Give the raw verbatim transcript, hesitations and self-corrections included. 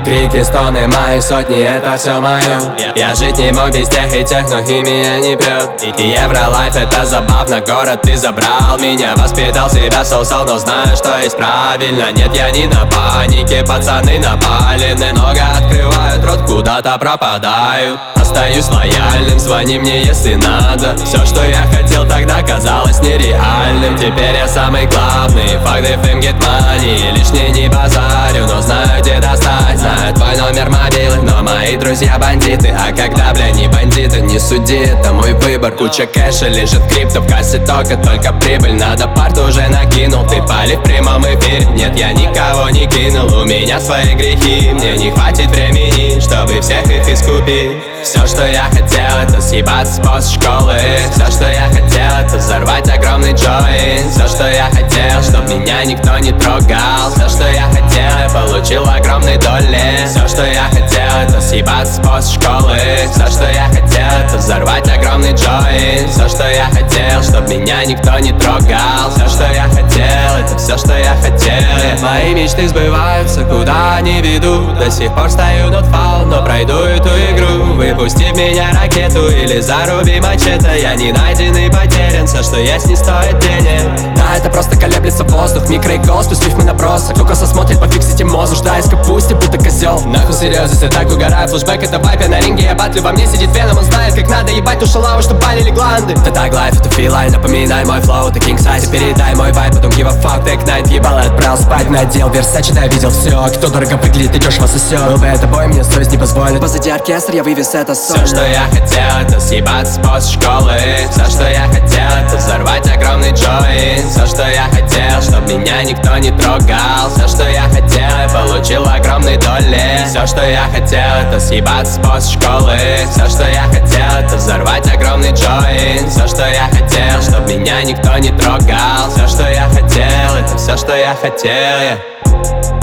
крики, стоны, мои сотни, это все мое. Я жить не мог без тех и тех, но химия не пьет. И Евролайф это забавно, город ты забрал меня. Воспитал себя соусал, но знаю, что есть правильно. Нет, я не на панике, пацаны напалены. Много открывают рот, куда-то пропадают. Остаюсь лояльным, звони мне, если надо. Все, что я хотел тогда, казалось нереальным. Теперь я самый главный, fuck the fame, get money. Лишнее не базарю, но знаю, где достать. Знаю твой номер мобилы, но мои друзья бандиты. А когда, бля, не бандиты, не суди, это мой выбор. Куча кэша лежит крипто, в кассе только, только прибыль. Надо парт уже накинул, ты пали в прямом эфире. Нет, я никого не кинул, у меня свои грехи. Мне не хватит времени, чтобы всех их искупить. Все, что я хотел, это съебаться после школы. Все, что я хотел, это взорвать огромный джойнт. Все, что я хотел, чтоб меня никто не трогал. Все, что я хотел, я получил огромной доли. Все, что я хотел, это съебаться после школы. Все, что я хотел, это взорвать огромный джойнт. Все, что я хотел, чтоб меня никто не трогал. Все, что я хотел, это все, что я хотел. Мои мечты сбываются, куда они ведут. До сих пор стою над фал, но пройду эту игру. Выпусти в меня ракету или заруби мачете. Я не найден и потерян, все, что есть, не стоит денег. Да, это просто колеблется воздух, микро и голос, плюс рифмы набросы. Кто-то смотрит, пофиксите мозг, ждая из капусти, будто козел. Нахуй серьезность, я так угораю, флешбэк это вайп, я на ринге, я батлю, во мне сидит веном. Он знает, как надо ебать ту шалаву, чтоб палили гланды. Это так лайф, это филайн, напоминай мой флоу, ты king size. Передай мой вайп, потом give a fuck, take night. Въебал, отправил спать, надел Версачи, да, видел все. Кто дорого выглядит, идешь во сосет. Был бы это бой, мне совесть не позволит. Позади оркестр, я вывез это сон. Все, что я хотел, это съебаться после школы. Все, что я хотел, это взорвать огромный джойнт. Все, что я хотел, чтоб меня никто не трогал. Все, что я хотел, я получил огромной доли. Все, что я хотел, это съебаться после школы. Все, что я хотел, это взорвать огромный джойнт. Все, что я хотел, чтоб меня никто не трогал. Все, что я хотел, это все, что я хотел, yeah.